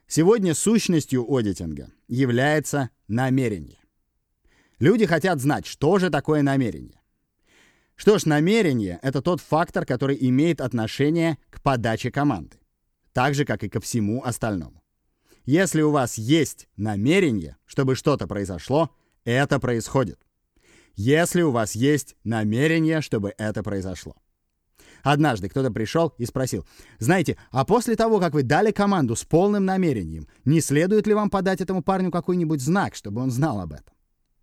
Сегодня сущностью аудитинга является намерение. Люди хотят знать, что же такое намерение. Что ж, намерение — это тот фактор, который имеет отношение к подаче команды, так же, как и ко всему остальному. Если у вас есть намерение, чтобы что-то произошло, это происходит. Если у вас есть намерение, чтобы это произошло. Однажды кто-то пришел и спросил: знаете, а после того, как вы дали команду с полным намерением, не следует ли вам подать этому парню какой-нибудь знак, чтобы он знал об этом?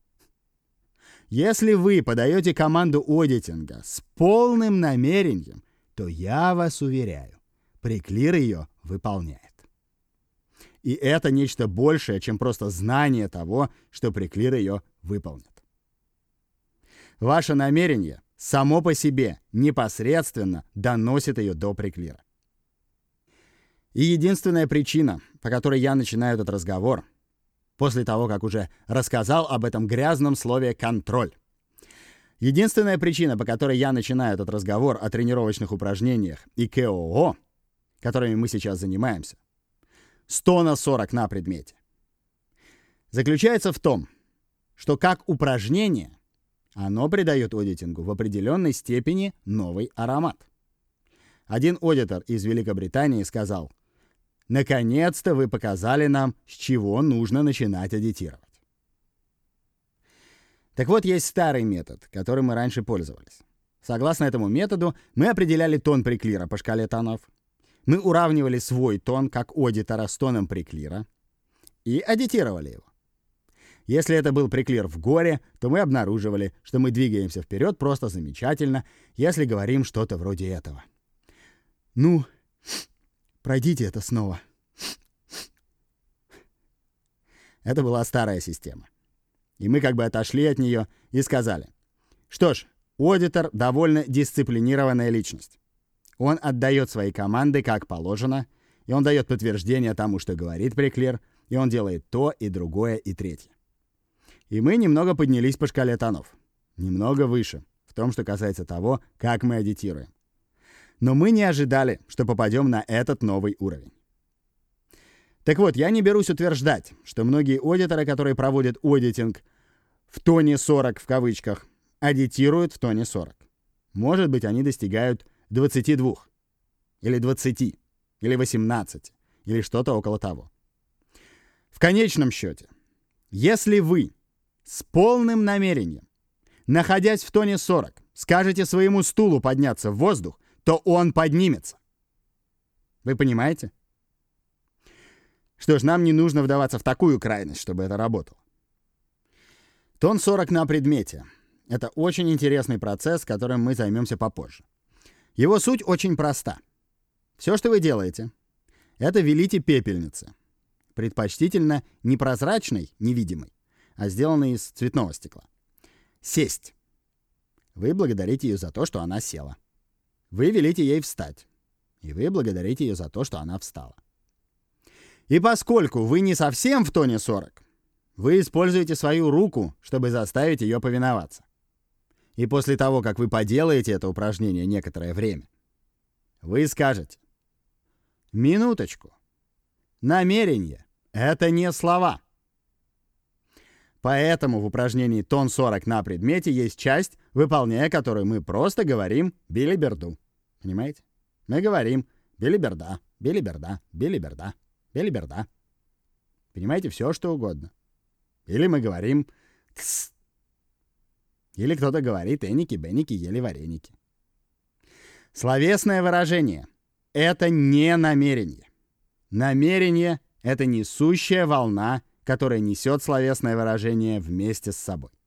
Если вы подаете команду аудитинга с полным намерением, то я вас уверяю, Преклир ее выполняет. И это нечто большее, чем просто знание того, что Преклир ее выполнит. Ваше намерение само по себе непосредственно доносит ее до Преклира. И единственная причина, по которой я начинаю этот разговор, после того, как уже рассказал об этом грязном слове «контроль». Единственная причина, по которой я начинаю этот разговор о тренировочных упражнениях и КОО, которыми мы сейчас занимаемся, 100 на 40 на предмете, заключается в том, что как упражнение оно придает аудитингу в определенной степени новый аромат. Один аудитор из Великобритании сказал: «Наконец-то вы показали нам, с чего нужно начинать аудитировать». Так вот, есть старый метод, которым мы раньше пользовались. Согласно этому методу, мы определяли тон Преклира по шкале тонов, мы уравнивали свой тон как аудитора с тоном Преклира и аудитировали его. Если это был Преклир в горе, то мы обнаруживали, что мы двигаемся вперед просто замечательно, если говорим что-то вроде этого. Ну, пройдите это снова. Это была старая система. И мы как бы отошли от нее и сказали: что ж, аудитор довольно дисциплинированная личность. Он отдает свои команды как положено, и он дает подтверждение тому, что говорит Преклир, и он делает то, и другое, и третье. И мы немного поднялись по шкале тонов. Немного выше, в том, что касается того, как мы аудитируем. Но мы не ожидали, что попадем на этот новый уровень. Так вот, я не берусь утверждать, что многие аудиторы, которые проводят аудитинг в тоне 40 в кавычках, аудитируют в тоне 40. Может быть, они достигают 22, или 20, или 18, или что-то около того. В конечном счете, если вы с полным намерением, находясь в тоне 40, скажете своему стулу подняться в воздух, то он поднимется. Вы понимаете? Что ж, нам не нужно вдаваться в такую крайность, чтобы это работало. Тон 40 на предмете — это очень интересный процесс, которым мы займемся попозже. Его суть очень проста. Все, что вы делаете, это велите пепельнице, предпочтительно не прозрачной, невидимой, а сделанной из цветного стекла, сесть. Вы благодарите ее за то, что она села. Вы велите ей встать, и вы благодарите ее за то, что она встала. И поскольку вы не совсем в тоне 40, вы используете свою руку, чтобы заставить ее повиноваться. И после того, как вы поделаете это упражнение некоторое время, вы скажете: минуточку, намерение — это не слова. Поэтому в упражнении тон 40 на предмете есть часть, выполняя которую мы просто говорим билиберду. Понимаете? Мы говорим билиберда, билиберда, билиберда, билиберда. Понимаете? Все, что угодно. Или мы говорим «тс». Или кто-то говорит «эники-беники ели вареники». Словесное выражение — это не намерение. Намерение — это несущая волна, которая несет словесное выражение вместе с собой.